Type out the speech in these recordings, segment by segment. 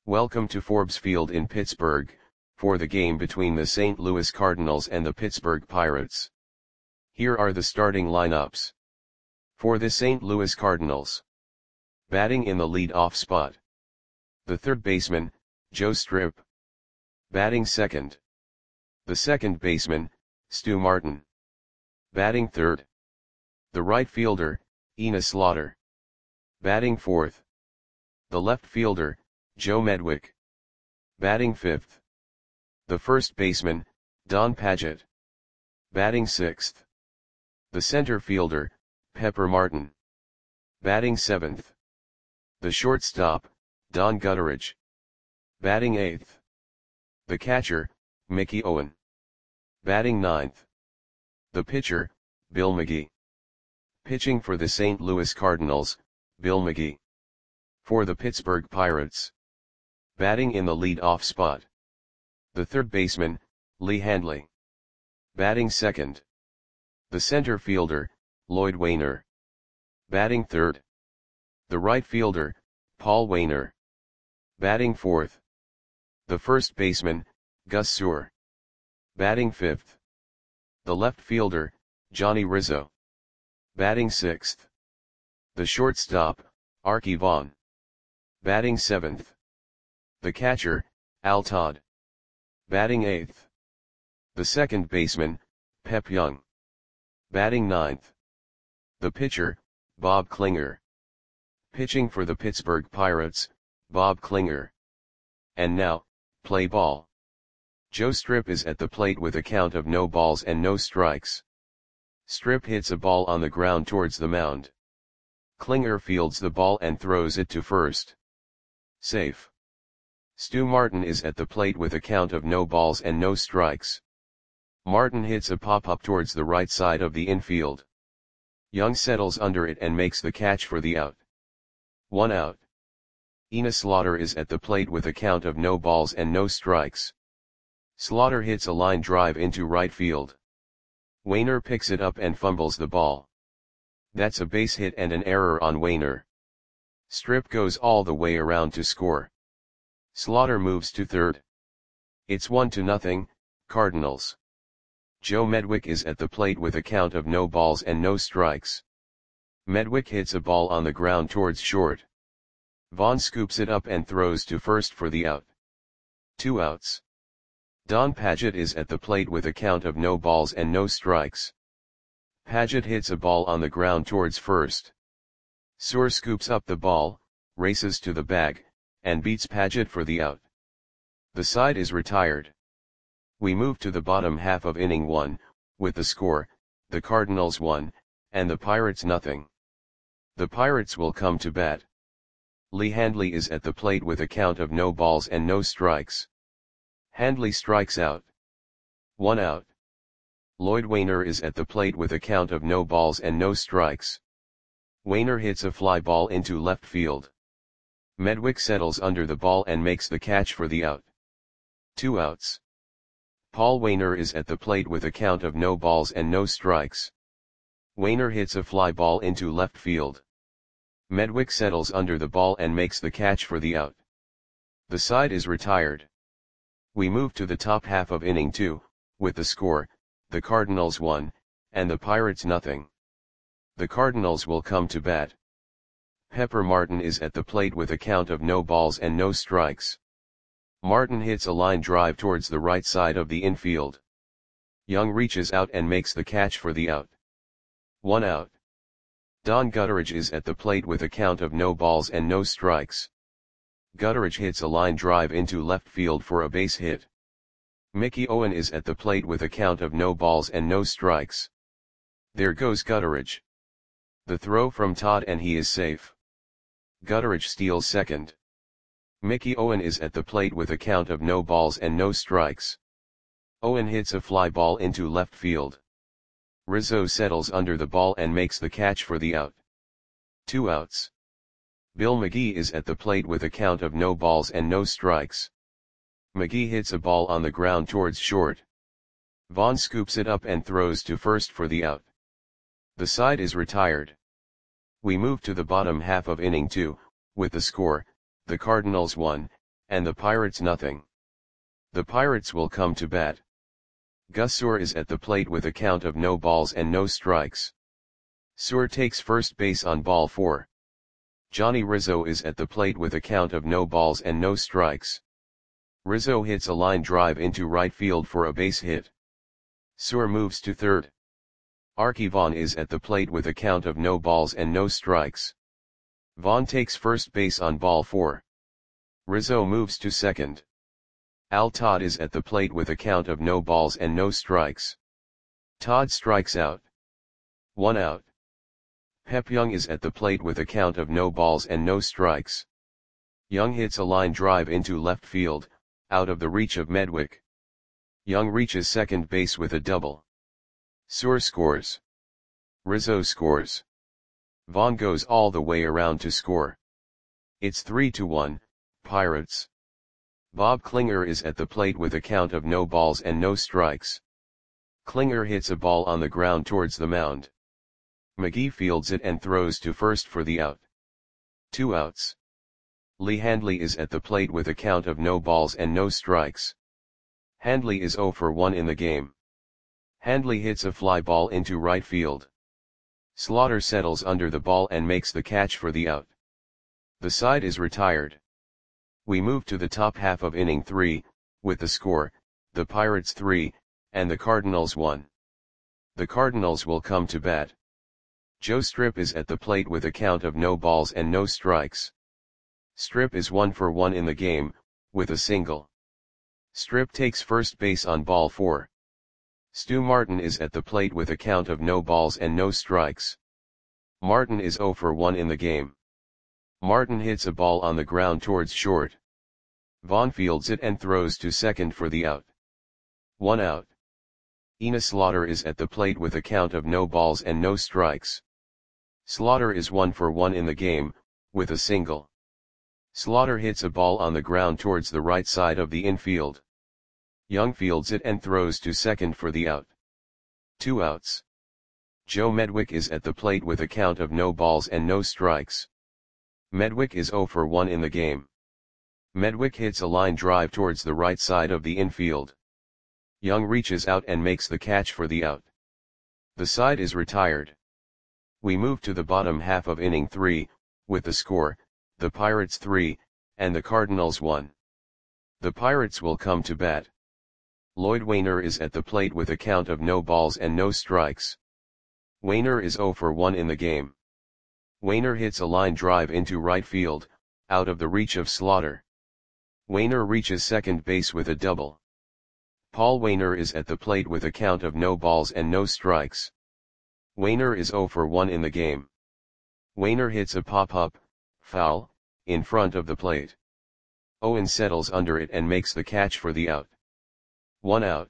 Welcome to Forbes Field in Pittsburgh, for the game between the St. Louis Cardinals and the Pittsburgh Pirates. Here are the starting lineups. For the St. Louis Cardinals. Batting in the lead-off spot. The third baseman, Joe Strip. Batting second. The second baseman, Stu Martin. Batting third. The right fielder, Enos Slaughter. Batting fourth. The left fielder, Joe Medwick. Batting fifth. The first baseman, Don Padgett. Batting sixth. The center fielder, Pepper Martin. Batting seventh. The shortstop, Don Gutteridge. Batting eighth. The catcher, Mickey Owen. Batting ninth. The pitcher, Bill McGee. Pitching for the St. Louis Cardinals, Bill McGee. For the Pittsburgh Pirates. Batting in the lead-off spot. The third baseman, Lee Handley. Batting second. The center fielder, Lloyd Wainer. Batting third. The right fielder, Paul Wainer. Batting fourth. The first baseman, Gus Sewell. Batting fifth. The left fielder, Johnny Rizzo. Batting sixth. The shortstop, Arky Vaughan. Batting seventh. The catcher, Al Todd. Batting eighth. The second baseman, Pep Young. Batting ninth. The pitcher, Bob Klinger. Pitching for the Pittsburgh Pirates, Bob Klinger. And now, play ball. Joe Strip is at the plate with a count of no balls and no strikes. Strip hits a ball on the ground towards the mound. Klinger fields the ball and throws it to first. Safe. Stu Martin is at the plate with a count of no balls and no strikes. Martin hits a pop-up towards the right side of the infield. Young settles under it and makes the catch for the out. 1 out. Enos Slaughter is at the plate with a count of no balls and no strikes. Slaughter hits a line drive into right field. Wainer picks it up and fumbles the ball. That's a base hit and an error on Wainer. Strip goes all the way around to score. Slaughter moves to third. It's 1-0, Cardinals. Joe Medwick is at the plate with a count of no balls and no strikes. Medwick hits a ball on the ground towards short. Vaughn scoops it up and throws to first for the out. 2 outs. Don Padgett is at the plate with a count of no balls and no strikes. Padgett hits a ball on the ground towards first. Sewell scoops up the ball, races to the bag, and beats Padgett for the out. The side is retired. We move to the bottom half of inning 1, with the score, the Cardinals 1, and the Pirates 0. The Pirates will come to bat. Lee Handley is at the plate with a count of no balls and no strikes. Handley strikes out. 1 out. Lloyd Wainer is at the plate with a count of no balls and no strikes. Wainer hits a fly ball into left field. Medwick settles under the ball and makes the catch for the out. 2 outs. Paul Wainer is at the plate with a count of no balls and no strikes. Wainer hits a fly ball into left field. Medwick settles under the ball and makes the catch for the out. The side is retired. We move to the top half of inning 2, with the score, the Cardinals 1, and the Pirates 0. The Cardinals will come to bat. Pepper Martin is at the plate with a count of no balls and no strikes. Martin hits a line drive towards the right side of the infield. Young reaches out and makes the catch for the out. 1 out. Don Gutteridge is at the plate with a count of no balls and no strikes. Gutteridge hits a line drive into left field for a base hit. Mickey Owen is at the plate with a count of no balls and no strikes. There goes Gutteridge. The throw from Todd and he is safe. Gutteridge steals second. Mickey Owen is at the plate with a count of no balls and no strikes. Owen hits a fly ball into left field. Rizzo settles under the ball and makes the catch for the out. 2 outs. Bill McGee is at the plate with a count of no balls and no strikes. McGee hits a ball on the ground towards short. Vaughn scoops it up and throws to first for the out. The side is retired. We move to the bottom half of inning 2, with the score, the Cardinals 1, and the Pirates nothing. The Pirates will come to bat. Gus Suhr is at the plate with a count of no balls and no strikes. Suhr takes first base on ball 4. Johnny Rizzo is at the plate with a count of no balls and no strikes. Rizzo hits a line drive into right field for a base hit. Suhr moves to third. Arky Vaughan is at the plate with a count of no balls and no strikes. Vaughan takes first base on ball 4. Rizzo moves to second. Al Todd is at the plate with a count of no balls and no strikes. Todd strikes out. 1 out. Pep Young is at the plate with a count of no balls and no strikes. Young hits a line drive into left field, out of the reach of Medwick. Young reaches second base with a double. Suhr scores. Rizzo scores. Vaughan goes all the way around to score. It's 3-1, Pirates. Bob Klinger is at the plate with a count of no balls and no strikes. Klinger hits a ball on the ground towards the mound. McGee fields it and throws to first for the out. 2 outs. Lee Handley is at the plate with a count of no balls and no strikes. Handley is 0 for 1 in the game. Handley hits a fly ball into right field. Slaughter settles under the ball and makes the catch for the out. The side is retired. We move to the top half of inning 3, with the score, the Pirates 3, and the Cardinals 1. The Cardinals will come to bat. Joe Strip is at the plate with a count of no balls and no strikes. Strip is 1 for 1 in the game, with a single. Strip takes first base on ball 4. Stu Martin is at the plate with a count of no balls and no strikes. Martin is 0 for 1 in the game. Martin hits a ball on the ground towards short. Vaughan fields it and throws to second for the out. 1 out. Enos Slaughter is at the plate with a count of no balls and no strikes. Slaughter is 1 for 1 in the game, with a single. Slaughter hits a ball on the ground towards the right side of the infield. Young fields it and throws to second for the out. 2 outs. Joe Medwick is at the plate with a count of no balls and no strikes. Medwick is 0 for 1 in the game. Medwick hits a line drive towards the right side of the infield. Young reaches out and makes the catch for the out. The side is retired. We move to the bottom half of inning 3, with the score, the Pirates 3, and the Cardinals 1. The Pirates will come to bat. Lloyd Wainer is at the plate with a count of no balls and no strikes. Wainer is 0 for 1 in the game. Wainer hits a line drive into right field, out of the reach of Slaughter. Wainer reaches second base with a double. Paul Wainer is at the plate with a count of no balls and no strikes. Wainer is 0 for 1 in the game. Wainer hits a pop-up, foul, in front of the plate. Owen settles under it and makes the catch for the out. 1 out.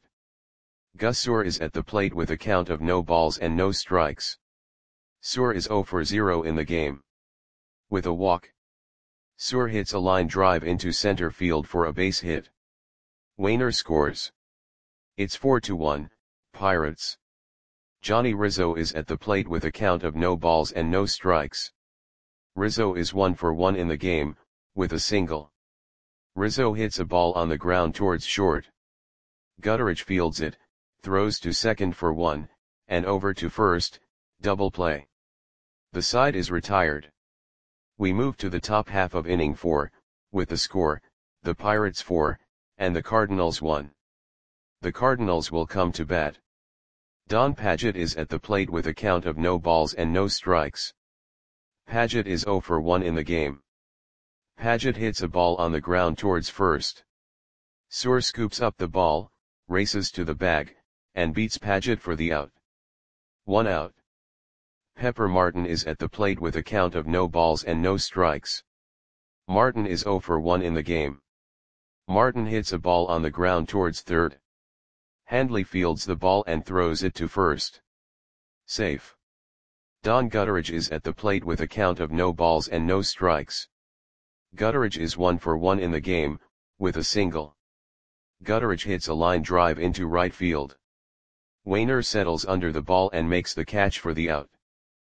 Gus Suhr is at the plate with a count of no balls and no strikes. Suhr is 0 for 0 in the game. With a walk. Suhr hits a line drive into center field for a base hit. Wainer scores. It's 4-1, Pirates. Johnny Rizzo is at the plate with a count of no balls and no strikes. Rizzo is 1 for 1 in the game, with a single. Rizzo hits a ball on the ground towards short. Gutteridge fields it, throws to second for 1, and over to first, double play. The side is retired. We move to the top half of inning 4, with the score, the Pirates 4, and the Cardinals 1. The Cardinals will come to bat. Don Padgett is at the plate with a count of no balls and no strikes. Padgett is 0 for 1 in the game. Padgett hits a ball on the ground towards first. Suhr scoops up the ball, races to the bag, and beats Padgett for the out. 1 out. Pepper Martin is at the plate with a count of no balls and no strikes. Martin is 0 for 1 in the game. Martin hits a ball on the ground towards third. Handley fields the ball and throws it to first. Safe. Don Gutteridge is at the plate with a count of no balls and no strikes. Gutteridge is 1 for 1 in the game, with a single. Gutteridge hits a line drive into right field. Wainer settles under the ball and makes the catch for the out.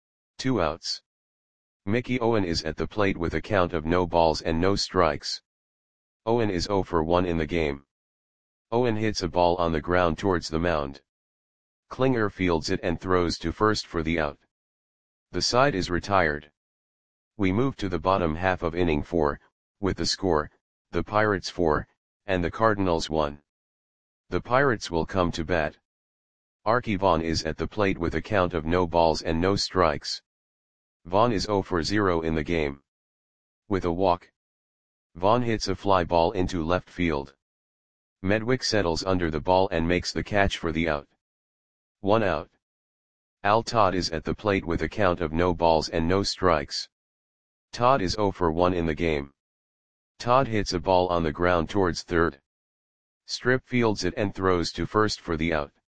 2 outs. Mickey Owen is at the plate with a count of no balls and no strikes. Owen is 0 for 1 in the game. Owen hits a ball on the ground towards the mound. Klinger fields it and throws to first for the out. The side is retired. We move to the bottom half of inning 4, with the score, the Pirates 4, and the Cardinals 1. The Pirates will come to bat. Arky Vaughan is at the plate with a count of no balls and no strikes. Vaughan is 0 for 0 in the game. With a walk, Vaughan hits a fly ball into left field. Medwick settles under the ball and makes the catch for the out. 1 out. Al Todd is at the plate with a count of no balls and no strikes. Todd is 0 for 1 in the game. Todd hits a ball on the ground towards third. Strip fields it and throws to first for the out.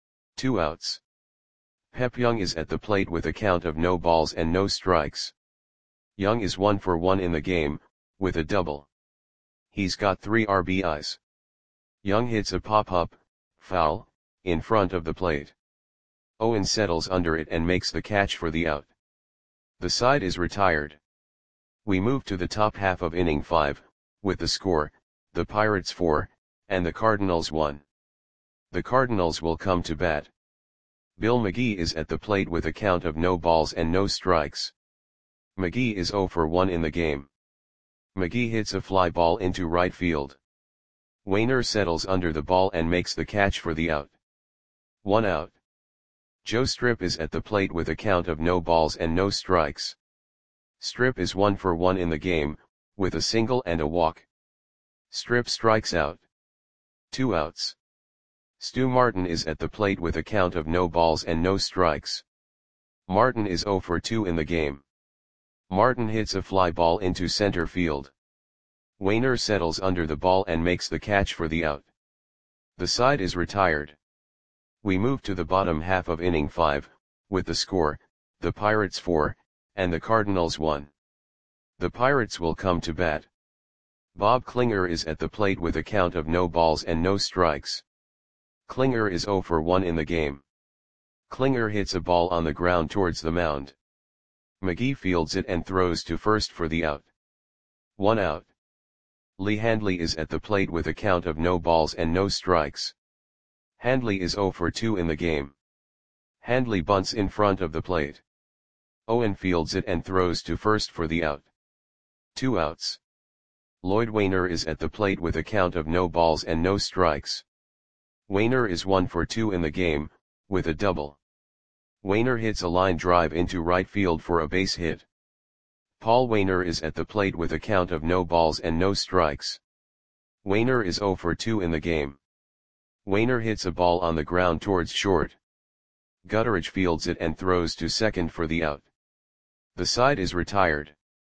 2 outs. Pep Young is at the plate with a count of no balls and no strikes. Young is 1 for 1 in the game, with a double. He's got 3 RBIs. Young hits a pop-up, foul, in front of the plate. Owen settles under it and makes the catch for the out. The side is retired. We move to the top half of inning 5, with the score, the Pirates 4, and the Cardinals 1. The Cardinals will come to bat. Bill McGee is at the plate with a count of no balls and no strikes. McGee is 0 for 1 in the game. McGee hits a fly ball into right field. Wainer settles under the ball and makes the catch for the out. 1 out. Joe Strip is at the plate with a count of no balls and no strikes. Strip is 1 for 1 in the game, with a single and a walk. Strip strikes out. 2 outs. Stu Martin is at the plate with a count of no balls and no strikes. Martin is 0 for 2 in the game. Martin hits a fly ball into center field. Wainer settles under the ball and makes the catch for the out. The side is retired. We move to the bottom half of inning 5, with the score, the Pirates 4, and the Cardinals 1. The Pirates will come to bat. Bob Klinger is at the plate with a count of no balls and no strikes. Klinger is 0 for 1 in the game. Klinger hits a ball on the ground towards the mound. McGee fields it and throws to first for the out. 1 out. Lee Handley is at the plate with a count of no balls and no strikes. Handley is 0 for 2 in the game. Handley bunts in front of the plate. Owen fields it and throws to first for the out. 2 outs. Lloyd Wainer is at the plate with a count of no balls and no strikes. Wainer is 1 for 2 in the game, with a double. Wainer hits a line drive into right field for a base hit. Paul Wainer is at the plate with a count of no balls and no strikes. Wainer is 0 for 2 in the game. Wainer hits a ball on the ground towards short. Gutteridge fields it and throws to second for the out. The side is retired.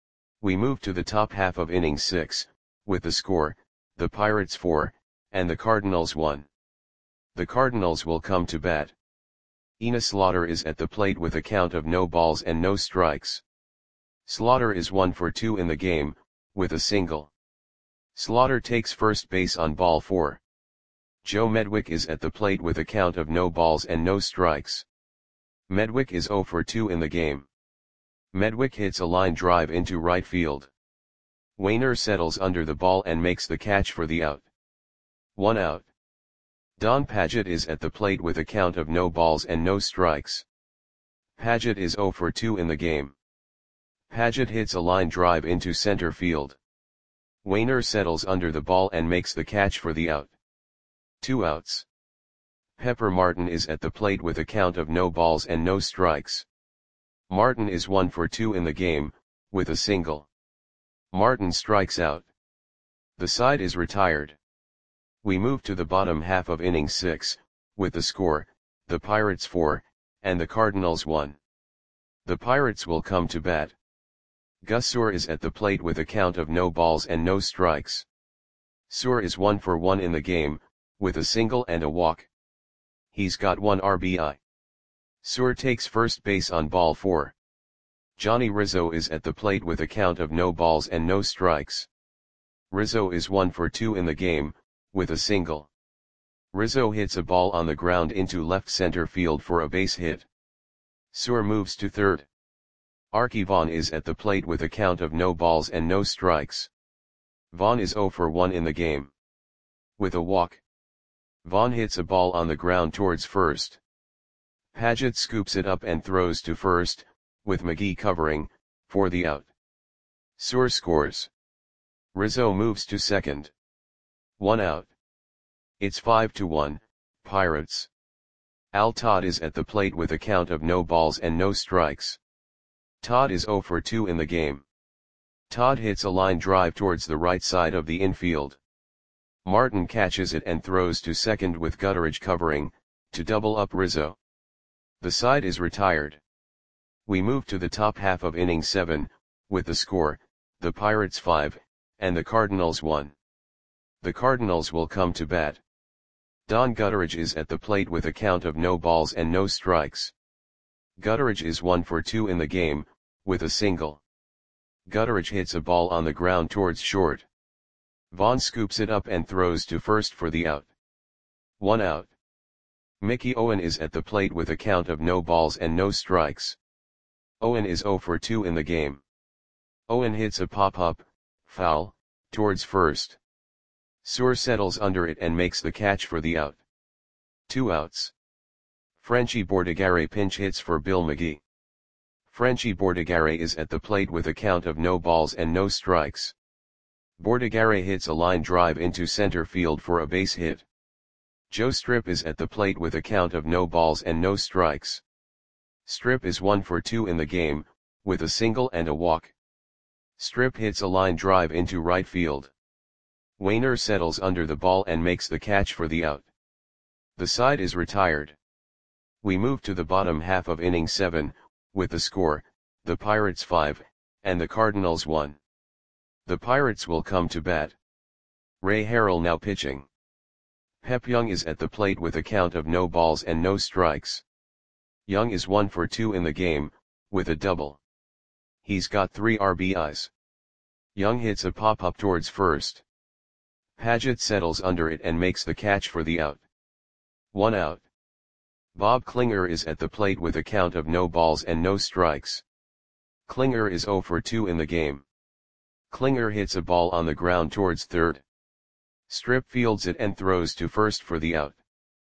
We move to the top half of inning 6, with the score, the Pirates 4, and the Cardinals 1. The Cardinals will come to bat. Enos Slaughter is at the plate with a count of no balls and no strikes. Slaughter is 1 for 2 in the game, with a single. Slaughter takes first base on ball 4. Joe Medwick is at the plate with a count of no balls and no strikes. Medwick is 0 for 2 in the game. Medwick hits a line drive into right field. Wainer settles under the ball and makes the catch for the out. 1 out. Don Padgett is at the plate with a count of no balls and no strikes. Padgett is 0 for 2 in the game. Padgett hits a line drive into center field. Wainer settles under the ball and makes the catch for the out. 2 outs. Pepper Martin is at the plate with a count of no balls and no strikes. Martin is 1 for 2 in the game, with a single. Martin strikes out. The side is retired. We move to the bottom half of inning 6, with the score, the Pirates 4, and the Cardinals 1. The Pirates will come to bat. Gus Suhr is at the plate with a count of no balls and no strikes. Suhr is 1 for 1 in the game, with a single and a walk. He's got 1 RBI. Suhr takes first base on ball 4. Johnny Rizzo is at the plate with a count of no balls and no strikes. Rizzo is 1 for 2 in the game, with a single. Rizzo hits a ball on the ground into left center field for a base hit. Suhr moves to third. Arky Vaughan is at the plate with a count of no balls and no strikes. Vaughn is 0 for 1 in the game. With a walk, Vaughn hits a ball on the ground towards first. Paget scoops it up and throws to first, with McGee covering, for the out. Suhr scores. Rizzo moves to second. 1 out. It's 5-1, Pirates. Al Todd is at the plate with a count of no balls and no strikes. Todd is 0 for 2 in the game. Todd hits a line drive towards the right side of the infield. Martin catches it and throws to second with Gutteridge covering, to double up Rizzo. The side is retired. We move to the top half of inning 7, with the score, the Pirates 5, and the Cardinals 1. The Cardinals will come to bat. Don Gutteridge is at the plate with a count of no balls and no strikes. Gutteridge is 1 for 2 in the game, with a single. Gutteridge hits a ball on the ground towards short. Vaughn scoops it up and throws to first for the out. 1 out. Mickey Owen is at the plate with a count of no balls and no strikes. Owen is 0 for 2 in the game. Owen hits a pop-up, foul, towards first. Suhr settles under it and makes the catch for the out. 2 outs. Frenchy Bordigare pinch hits for Bill McGee. Frenchy Bordigare is at the plate with a count of no balls and no strikes. Bordigare hits a line drive into center field for a base hit. Joe Strip is at the plate with a count of no balls and no strikes. Strip is 1 for 2 in the game, with a single and a walk. Strip hits a line drive into right field. Wainer settles under the ball and makes the catch for the out. The side is retired. We move to the bottom half of inning 7, with the score, the Pirates 5, and the Cardinals 1. The Pirates will come to bat. Ray Harrell now pitching. Pep Young is at the plate with a count of no balls and no strikes. Young is 1 for 2 in the game, with a double. He's got 3 RBIs. Young hits a pop-up towards first. Paget settles under it and makes the catch for the out. 1 out. Bob Klinger is at the plate with a count of no balls and no strikes. Klinger is 0 for 2 in the game. Klinger hits a ball on the ground towards third. Strip fields it and throws to first for the out.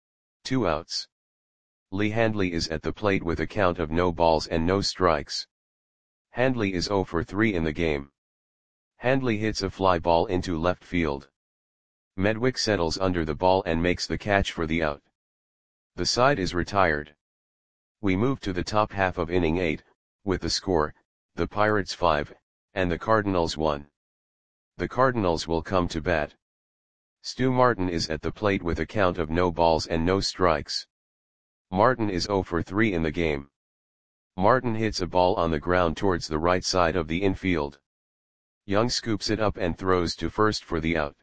2 outs. Lee Handley is at the plate with a count of no balls and no strikes. Handley is 0 for 3 in the game. Handley hits a fly ball into left field. Medwick settles under the ball and makes the catch for the out. The side is retired. We move to the top half of inning 8, with the score, the Pirates 5, and the Cardinals 1. The Cardinals will come to bat. Stu Martin is at the plate with a count of no balls and no strikes. Martin is 0 for 3 in the game. Martin hits a ball on the ground towards the right side of the infield. Young scoops it up and throws to first for the out.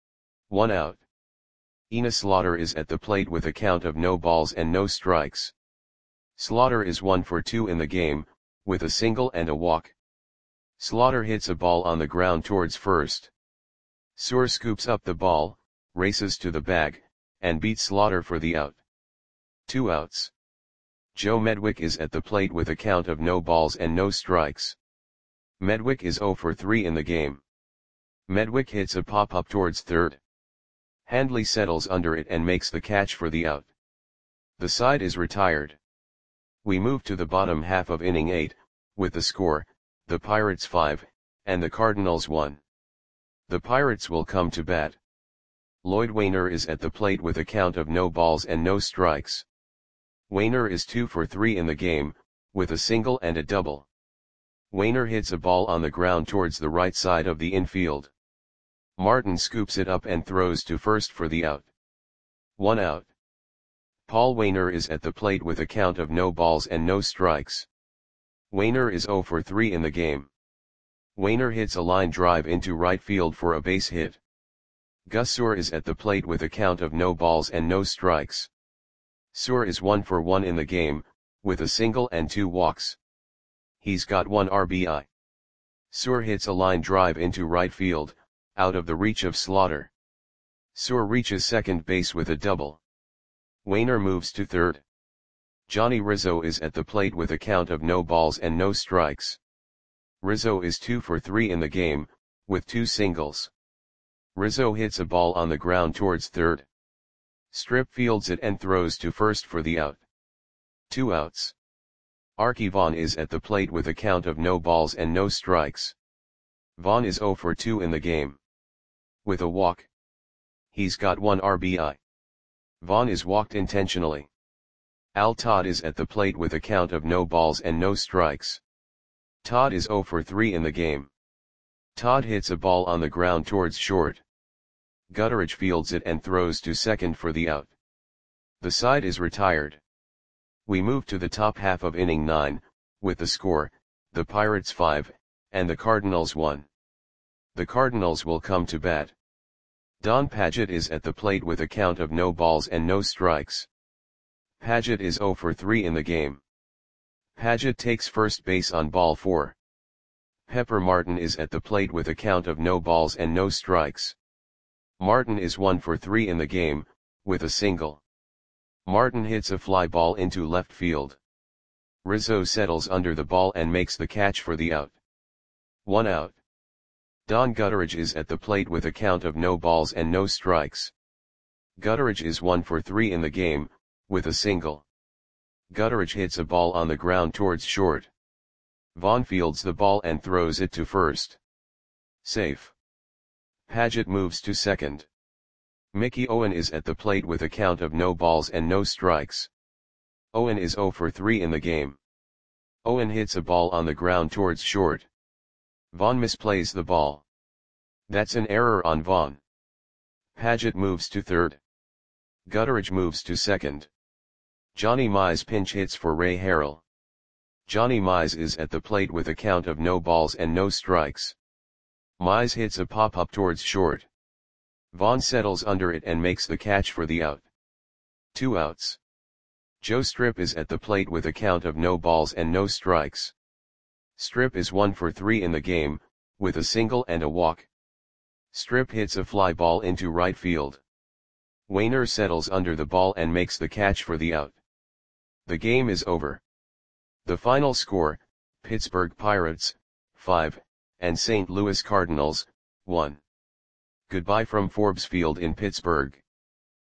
1 out. Ina Slaughter is at the plate with a count of no balls and no strikes. Slaughter is 1 for 2 in the game, with a single and a walk. Slaughter hits a ball on the ground towards first. Suhr scoops up the ball, races to the bag, and beats Slaughter for the out. 2 outs. Joe Medwick is at the plate with a count of no balls and no strikes. Medwick is 0 for 3 in the game. Medwick hits a pop-up towards third. Handley settles under it and makes the catch for the out. The side is retired. We move to the bottom half of inning 8, with the score, the Pirates 5, and the Cardinals 1. The Pirates will come to bat. Lloyd Wainer is at the plate with a count of no balls and no strikes. Wainer is 2 for 3 in the game, with a single and a double. Wainer hits a ball on the ground towards the right side of the infield. Martin scoops it up and throws to first for the out. 1 out. Paul Wainer is at the plate with a count of no balls and no strikes. Wainer is 0 for 3 in the game. Wainer hits a line drive into right field for a base hit. Gus Suhr is at the plate with a count of no balls and no strikes. Suhr is 1 for 1 in the game, with a single and 2 walks. He's got 1 RBI. Suhr hits a line drive into right field, out of the reach of Slaughter. Suhr reaches second base with a double. Wainer moves to third. Johnny Rizzo is at the plate with a count of no balls and no strikes. Rizzo is 2 for 3 in the game, with 2 singles. Rizzo hits a ball on the ground towards third. Strip fields it and throws to first for the out. 2 outs. Arky Vaughan is at the plate with a count of no balls and no strikes. Vaughan is 0 for 2 in the game. With a walk. He's got 1 RBI. Vaughan is walked intentionally. Al Todd is at the plate with a count of no balls and no strikes. Todd is 0 for 3 in the game. Todd hits a ball on the ground towards short. Gutteridge fields it and throws to second for the out. The side is retired. We move to the top half of inning 9, with the score, the Pirates 5, and the Cardinals 1. The Cardinals will come to bat. Don Padgett is at the plate with a count of no balls and no strikes. Padgett is 0 for 3 in the game. Padgett takes first base on ball 4. Pepper Martin is at the plate with a count of no balls and no strikes. Martin is 1 for 3 in the game, with a single. Martin hits a fly ball into left field. Rizzo settles under the ball and makes the catch for the out. 1 out. Don Gutteridge is at the plate with a count of no balls and no strikes. Gutteridge is 1 for 3 in the game, with a single. Gutteridge hits a ball on the ground towards short. Vaughan fields the ball and throws it to first. Safe. Padgett moves to second. Mickey Owen is at the plate with a count of no balls and no strikes. Owen is 0 for 3 in the game. Owen hits a ball on the ground towards short. Vaughan misplays the ball. That's an error on Vaughan. Padgett moves to third. Gutteridge moves to second. Johnny Mize pinch hits for Ray Harrell. Johnny Mize is at the plate with a count of no balls and no strikes. Mize hits a pop-up towards short. Vaughan settles under it and makes the catch for the out. 2 outs. Joe Strip is at the plate with a count of no balls and no strikes. Strip is 1 for 3 in the game, with a single and a walk. Strip hits a fly ball into right field. Wainer settles under the ball and makes the catch for the out. The game is over. The final score, Pittsburgh Pirates, 5, and St. Louis Cardinals, 1. Goodbye from Forbes Field in Pittsburgh.